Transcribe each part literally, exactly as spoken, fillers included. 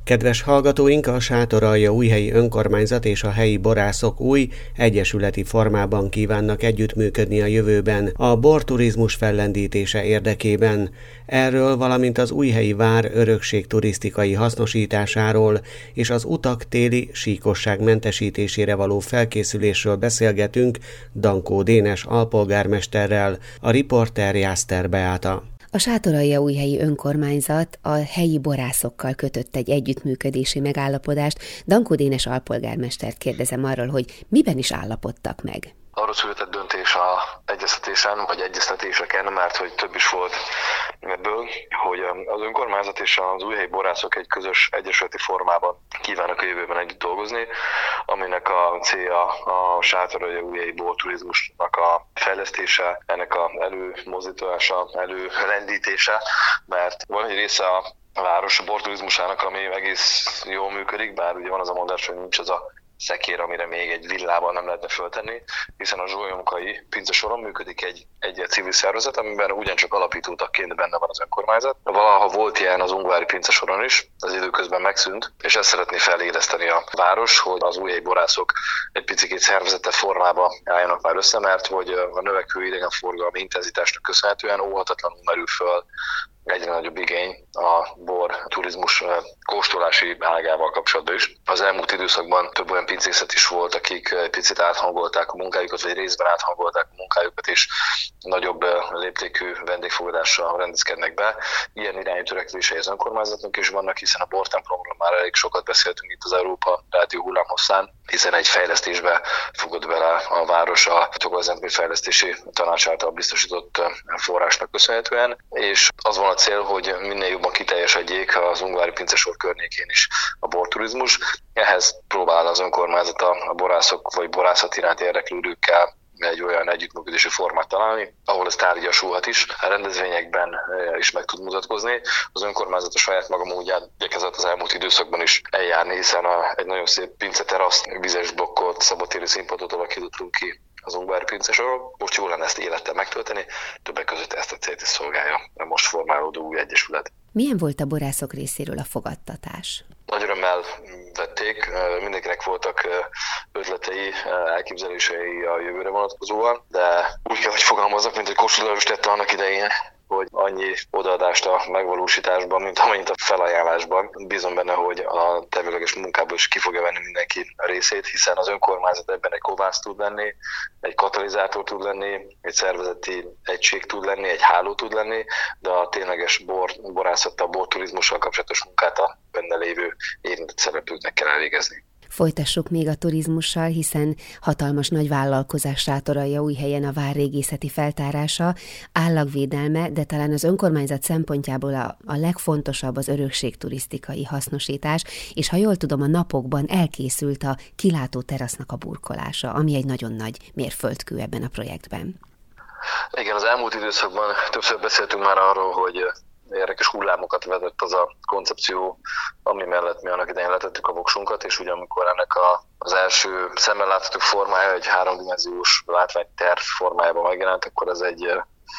Kedves hallgatóink, a Sátoraljaújhelyi Önkormányzat és a helyi borászok új, egyesületi formában kívánnak együttműködni a jövőben a borturizmus fellendítése érdekében. Erről, valamint az újhelyi vár örökség turisztikai hasznosításáról és az utak téli síkosság mentesítésére való felkészülésről beszélgetünk Dankó Dénes alpolgármesterrel, a riporter Jászter Beáta. A Sátoraljaújhelyi Önkormányzat a helyi borászokkal kötött egy együttműködési megállapodást. Dankó Dénes alpolgármestert kérdezem arról, hogy miben is állapodtak meg. Arról született döntés a egyeztetésen, vagy egyeztetéseken, mert hogy több is volt ebből, hogy az önkormányzat és az újhelyi borászok egy közös egyesületi formában kívánnak a jövőben együtt dolgozni, aminek a célja a Sátoraljaújhelyi borturizmusnak a fejlesztése, ennek a előmozdítása, előrendítése, mert van egy része a város borturizmusának, ami egész jól működik, bár ugye van az a mondás, hogy nincs az a szekér, amire még egy villával nem lehetne föltenni, hiszen a Zsolyonkai pincesoron működik egy, egy civil szervezet, amiben ugyancsak alapítótagként benne van az önkormányzat. Valaha volt ilyen az ungvári pincesoron is, az időközben megszűnt, és ezt szeretné feléleszteni a város, hogy az újhelyi borászok egy picit szervezete formába álljanak már össze, mert hogy a növekvő idegenforgalmi intenzitásnak köszönhetően óhatatlanul merül föl egyre nagyobb igény a bor turizmus kóstolási ágával kapcsolatban is. Az elmúlt időszakban több olyan pincészet is volt, akik egy picit áthangolták a munkájukat, vagy részben áthangolták a munkájukat, és nagyobb léptékű vendégfogadással rendezkednek be. Ilyen irányú törekvései az önkormányzatnak is vannak, hiszen a bortemplomról már elég sokat beszéltünk itt az Európa Rádió hullámhosszán, hiszen egy fejlesztésbe fogott bele a város a Tokaj-Zemplén Fejlesztési Tanács által biztosított forrásnak köszönhetően, és az van a cél, hogy minél jobban kiteljesedjék az ungvári pincesor környékén is a borturizmus. Ehhez próbál az önkormányzat a borászok vagy borászat iránt érdeklődőkkel egy olyan együttműködési formát találni, ahol ez tárgyasulhat is, a rendezvényekben is meg tud mutatkozni. Az önkormányzat a saját maga módján igyekezett az elmúlt időszakban is eljárni, hiszen a, egy nagyon szép pinceteraszt, vizes blokkot, szabadtéri színpadot alakítottunk ki az ungvári pincesorról. Most jól lenne ezt élettel megtölteni, többek között ezt a célt is szolgálja a most formálódó új egyesület. Milyen volt a borászok részéről a fogadtatás? Nagy örömmel vették, mindenkinek voltak ötletei, elképzelései a jövőre vonatkozóan, de úgy kell, hogy fogalmazzak, mint hogy Kossuth Lajos tette annak idején, hogy annyi odaadást a megvalósításban, mint amennyit a felajánlásban. Bízom benne, hogy a tevőleges munkából is ki fogja venni mindenki a részét, hiszen az önkormányzat ebben egy kovász tud lenni, egy katalizátor tud lenni, egy szervezeti egység tud lenni, egy háló tud lenni, de a tényleges bor, borászattal, borturizmussal kapcsolatos munkát a benne lévő érintett szereplőknek kell elvégezni. Folytassuk még a turizmussal, hiszen hatalmas nagy vállalkozás Sátoraljaújhelyen a várrégészeti feltárása, állagvédelme, de talán az önkormányzat szempontjából a, a legfontosabb az örökségturisztikai hasznosítás, és ha jól tudom, a napokban elkészült a kilátó terasznak a burkolása, ami egy nagyon nagy mérföldkő ebben a projektben. Igen, az elmúlt időszakban többször beszéltünk már arról, hogy érdekes hullámokat vetett az a koncepció, ami mellett mi annak idején letettük a voksunkat, és ugye amikor ennek a, az első szemmel látható formája egy háromdimenziós látványterv formájában megjelent, akkor ez egy,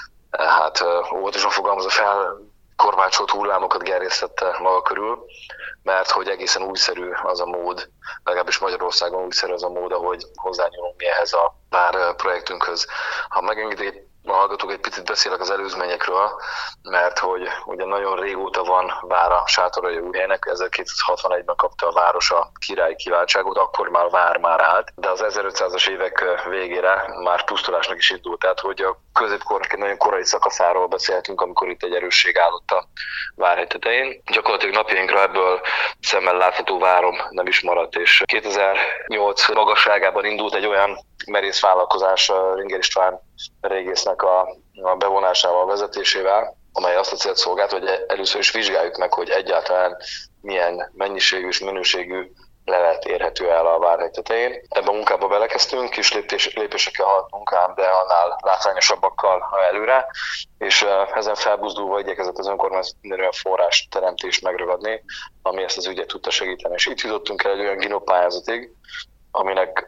hát óvatosan fogalmazva fel, kormácsolt hullámokat gerjesztette maga körül, mert hogy egészen újszerű az a mód, legalábbis Magyarországon újszerű az a mód, ahogy hozzányúlunk mi ehhez a vár projektünkhöz. Ha megengedik, a hallgatók, egy picit beszélek az előzményekről, mert hogy ugye nagyon régóta van vár a Sátoraljaújhelynek, ezerkétszázhatvanegyben kapta a város a királyi kiváltságot, akkor már vár már állt, de az ezerötszázas évek végére már pusztulásnak is indult, tehát hogy a középkornak egy nagyon korai szakaszáról beszélhetünk, amikor itt egy erősség állott a várhegy tetején. Gyakorlatilag napjainkra ebből szemmel látható várom nem is maradt, és kétezer-nyolc magasságában indult egy olyan merész vállalkozás Ringer István régésznek a, a bevonásával, vezetésével, amely azt a célt szolgált, hogy először is vizsgáljuk meg, hogy egyáltalán milyen mennyiségű és minőségű lelet érhető el a várhegy tetején. Ebben a munkába belekezdtünk, kis lépés, lépésekkel haladtunk ám, de annál látványosabbakkal előre, és ezen felbuzdulva igyekezett az önkormányzat minden olyan forrás teremtést megragadni, ami ezt az ügyet tudta segíteni. És itt jutottunk el egy olyan ginó pályázatig, aminek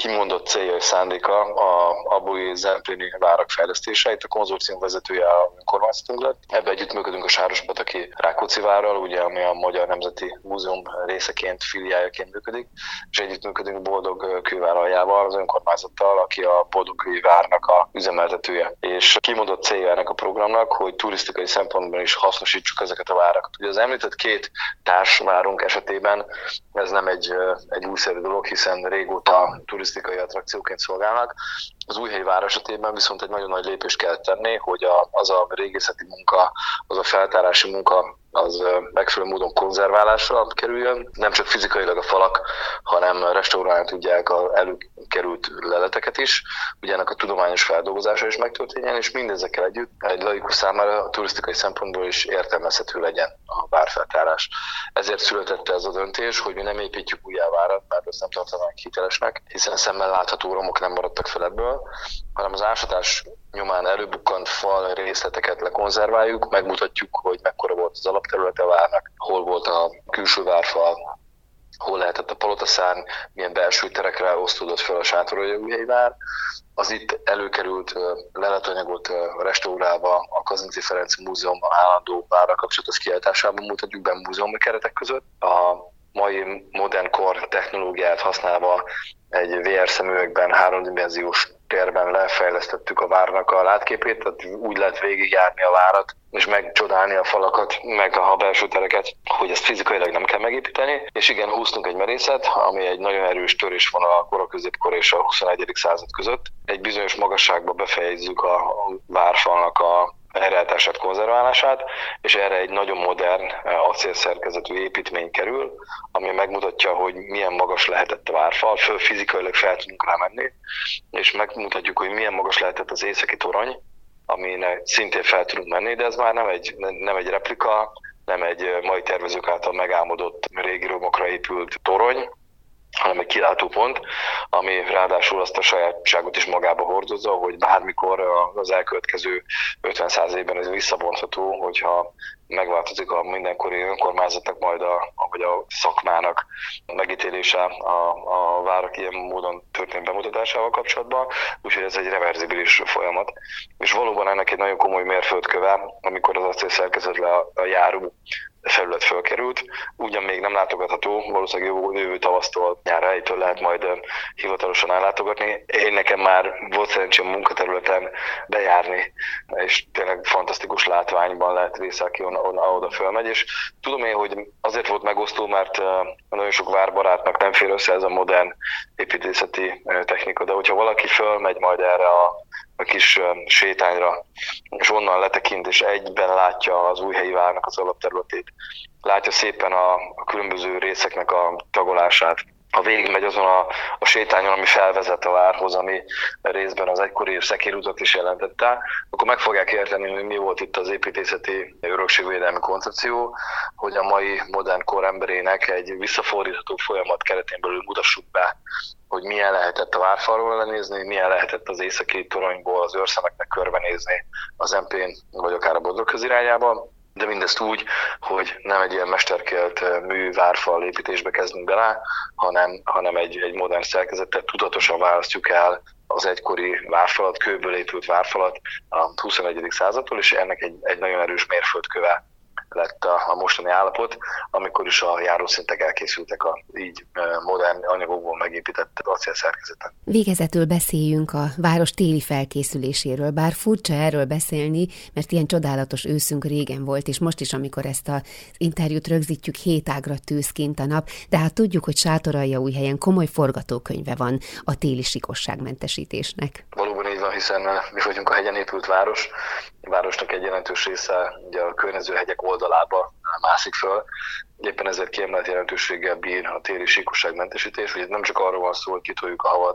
kimondott célja és szándéka a Abaúj Zempléni várak fejlesztése. Itt a konzorcium vezetője a önkormányzatunk lett. Ebben együttműködünk a Sárospataki Rákóczi várral, ugye, ami a Magyar Nemzeti Múzeum részeként, filiájaként működik, és együttműködünk Boldog Kőváraljával, az önkormányzattal, aki a Boldogkői várnak a üzemeltetője. És kimondott célja ennek a programnak, hogy turisztikai szempontból is hasznosítsuk ezeket a várakat. Ugye az említett két társvárunk esetében ez nem egy, egy újszerű dolog, hiszen régóta turisztikai attrakcióként szolgálnak. Az Újhelyi vár esetében viszont egy nagyon nagy lépést kell tenni, hogy a, az a régészeti munka, az a feltárási munka az megfelelő módon konzerválásra kerüljön. Nem csak fizikailag a falak, hanem restaurálni tudják az előkerült leleteket is, ugye ennek a tudományos feldolgozása is megtörténjen, és mindezekkel együtt egy laikus számára turisztikai szempontból is értelmezhető legyen a várfeltárás. Ezért született ez a döntés, hogy mi nem építjük újjá várat, mert ezt nem tartanánk hitelesnek, hiszen szemmel látható romok nem maradtak fel ebből, hanem az ásatás nyomán előbukkant fal részleteket lekonzerváljuk, megmutatjuk, hogy mekkora volt az alapterülete a várnak, hol volt a külső várfal, hol lehetett a palotaszárny, milyen belső terekre osztódott fel a Sátoraljaújhelyi vár. Az itt előkerült leletanyagot restaurálva a Kazinczy Ferenc Múzeum állandó várral kapcsolatos kiállításában mutatjuk be múzeumi keretek között. A mai modern kor technológiát használva egy vé er szemüvegben, háromdimenziós térben lefejlesztettük a várnak a látképét, tehát úgy lehet végigjárni a várat, és megcsodálni a falakat, meg a belső tereket, hogy ezt fizikailag nem kell megépíteni. És igen, húztunk egy merészet, ami egy nagyon erős törésvonal a kora középkor és a huszonegyedik század között. Egy bizonyos magasságba befejezzük a várfalnak a helyreállítását, konzerválását, és erre egy nagyon modern acélszerkezetű építmény kerül, ami megmutatja, hogy milyen magas lehetett a várfal, föl fizikailag fel tudunk rá menni, és megmutatjuk, hogy milyen magas lehetett az északi torony, aminek szintén fel tudunk menni, de ez már nem egy, nem egy replika, nem egy mai tervezők által megálmodott régi romokra épült torony, hanem egy kilátópont, ami ráadásul azt a sajátságot is magába hordozza, hogy bármikor az elkövetkező ötven-száz évben ez visszabontható, hogyha megváltozik a mindenkori önkormányzatnak, majd a, vagy a szakmának a megítélése a, a várak ilyen módon történő bemutatásával kapcsolatban, úgyhogy ez egy reverzibilis folyamat. És valóban ennek egy nagyon komoly mérföldköve, amikor az acélszerkezetre a, a járó felület fölkerült, ugyan még nem látogatható, valószínűleg jövő, jövő tavasztól nyár elejétől lehet majd hivatalosan ellátogatni. Én nekem már volt szerencsém munkaterületen bejárni, és tényleg fantasztikus látványban lehet része, aki oda fölmegy, és tudom én, hogy azért volt megosztó, mert nagyon sok várbarátnak nem fér össze ez a modern építészeti technika, de hogyha valaki fölmegy majd erre a a kis sétányra, és onnan letekint, és egyben látja az Újhelyi várnak az alapterületét. Látja szépen a, a különböző részeknek a tagolását. Ha végigmegy azon a, a sétányon, ami felvezet a várhoz, ami részben az egykori szekérutat is jelentette, akkor meg fogják érteni, hogy mi volt itt az építészeti örökségvédelmi koncepció, hogy a mai modern kor emberének egy visszafordítható folyamat keretén belül mutassuk be, hogy milyen lehetett a várfalról lenézni, milyen lehetett az északi toronyból az őrszemeknek körbenézni az em pén, vagy akár a Bodrogköz irányába, de mindezt úgy, hogy nem egy ilyen mesterkélt mű várfal építésbe kezdünk bele, hanem, hanem egy, egy modern szerkezetet tudatosan választjuk el az egykori várfalat, kőből épült várfalat a huszonegyedik századtól, és ennek egy, egy nagyon erős mérföldköve lett a, a mostani állapot, amikor is a járószintek elkészültek a így modern anyagokból megépített acélszerkezeten. Végezetül beszéljünk a város téli felkészüléséről, bár furcsa erről beszélni, mert ilyen csodálatos őszünk régen volt, és most is, amikor ezt az interjút rögzítjük, hét ágra tűz kint a nap, de hát tudjuk, hogy Sátoraljaújhelyen komoly forgatókönyve van a téli sikosságmentesítésnek. Valóban így van, hiszen mi vagyunk a hegyen épült város, a városnak egy jelentős része ugye a környező hegyek oldalába mászik föl. Éppen ezért kiemelt jelentőséggel bír a téli síkosságmentesítés, hogy nem csak arról van szó, hogy kitoljuk a havat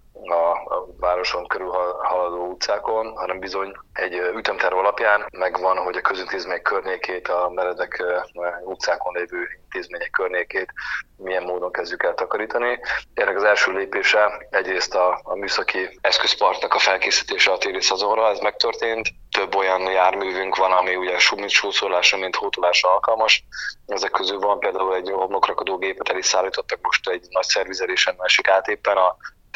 a, a városon körül haladó utcákon, hanem bizony egy ütemterv alapján megvan, hogy a közintézmények környékét, a meredek utcákon lévő intézmények környékét milyen módon kezdjük el takarítani. Ennek az első lépése egyrészt a, a műszaki eszközparknak a felkészítése a téli szezonra, ez megtörtént. Több olyan járművünk van, ami ugye mint sószorlásra, mint hótolásra alkalmas. Ezek közül van például egy homlokrakadó gépet el is szállítottak, most egy nagy szervizelésen esik át éppen a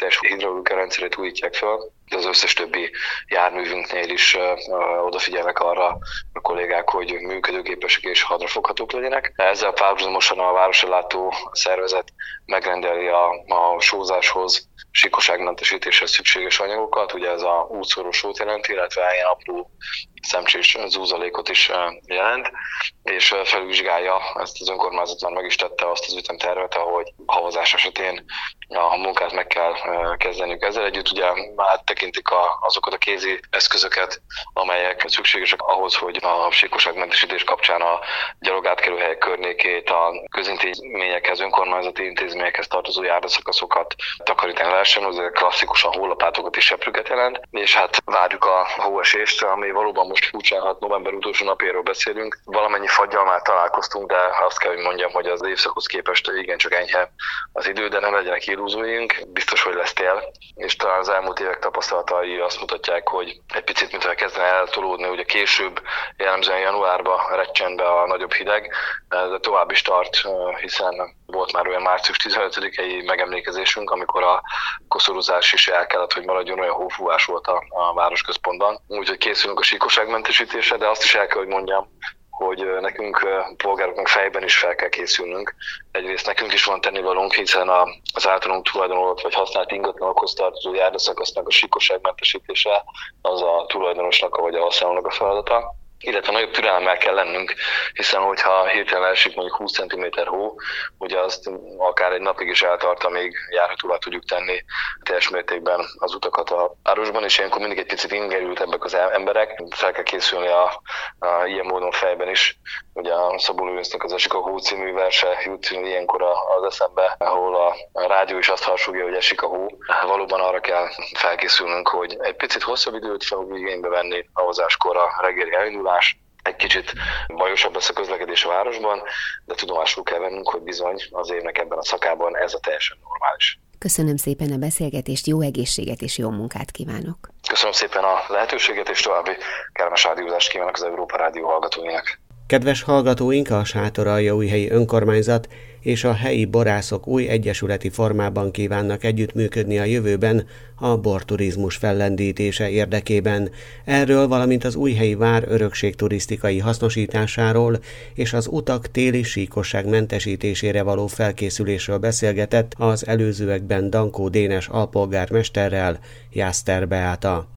teljes hidraulika rendszerét újítják föl. Az összes többi járművünknél is uh, odafigyelnek arra a kollégák, hogy működőképesek és hadrafoghatók legyenek. Ezzel párhuzamosan a városellátó szervezet megrendeli a, a sózáshoz, síkosságmentesítéshez szükséges anyagokat, ugye ez a útszóró sót jelenti, illetve ilyen apró szemcsés zúzalékot is jelent, és felvizsgálja, ezt az önkormányzat már meg is tette azt az ütemtervet, ahogy havazás esetén a munkát meg kell kezdeniük. Ezzel együtt ugye már tekintik a, azokat a kézi eszközöket, amelyek szükségesek ahhoz, hogy a síkosságmentesítés kapcsán a gyalogátkelőhelyek környékét, a közintézményekhez, önkormányzati intézményekhez tartozó járdaszakaszokat takarítani lehessen, az klasszikusan hólapátokat és seprűket jelent, és hát várjuk a hóesést, ami valóban most furcsán, november utolsó napjáról beszélünk. Valamennyi faggyal már találkoztunk, de azt kell, hogy mondjam, hogy az évszakhoz képest igencsak enyhe az idő, de nem legyenek illúzióink. Biztos, hogy lesz tél, és talán az elmúlt évek tapasztalatai azt mutatják, hogy egy picit mintha kezdene eltolódni, ugye később, jellemzően januárban recsen be a nagyobb hideg, de tovább is tart, hiszen volt már olyan március tizenötödikei megemlékezésünk, amikor a koszorúzás is el kellett, hogy maradjon, olyan hófúvás volt a, a városközpontban. Úgyhogy készülünk a síkosságmentesítésre, de azt is el kell, hogy mondjam, hogy nekünk, polgároknak fejben is fel kell készülnünk. Egyrészt nekünk is van tennivalónk, hiszen az általunk tulajdonolt vagy használt ingatlanokhoz tartozó járdaszakasznak a síkosságmentesítése az a tulajdonosnak vagy a használónak a feladata. Illetve nagyobb türelemmel kell lennünk, hiszen hogyha hirtelen esik mondjuk húsz centiméter hó, ugye azt akár egy napig is eltart, amíg járhatóvá tudjuk tenni teljes mértékben az utakat a városban, és ilyenkor mindig egy picit ingerültebbek az emberek. Fel kell készülni a, a ilyen módon fejben is. Ugye a Szabó Lőrincnek az Esik a hó című verse jut ilyenkor az eszembe, ahol a, a rádió is azt harsogja, hogy esik a hó. Valóban arra kell felkészülnünk, hogy egy picit hosszabb időt fogunk igénybe venni havazáskor a reggeli elindulás. Egy kicsit bajosabb lesz a közlekedés a városban, de tudomásul kell vennünk, hogy bizony az évnek ebben a szakában ez a teljesen normális. Köszönöm szépen a beszélgetést, jó egészséget és jó munkát kívánok! Köszönöm szépen a lehetőséget, és további kellemes rádiózást kívánok az Európa Rádió hallgatóinak. Kedves hallgatóink, a Sátoraljaújhelyi Önkormányzat és a helyi borászok új egyesületi formában kívánnak együttműködni a jövőben a borturizmus fellendítése érdekében. Erről, valamint az újhelyi vár örökségturisztikai hasznosításáról és az utak téli síkosság mentesítésére való felkészülésről beszélgetett az előzőekben Dankó Dénes alpolgármesterrel Jászter Beáta.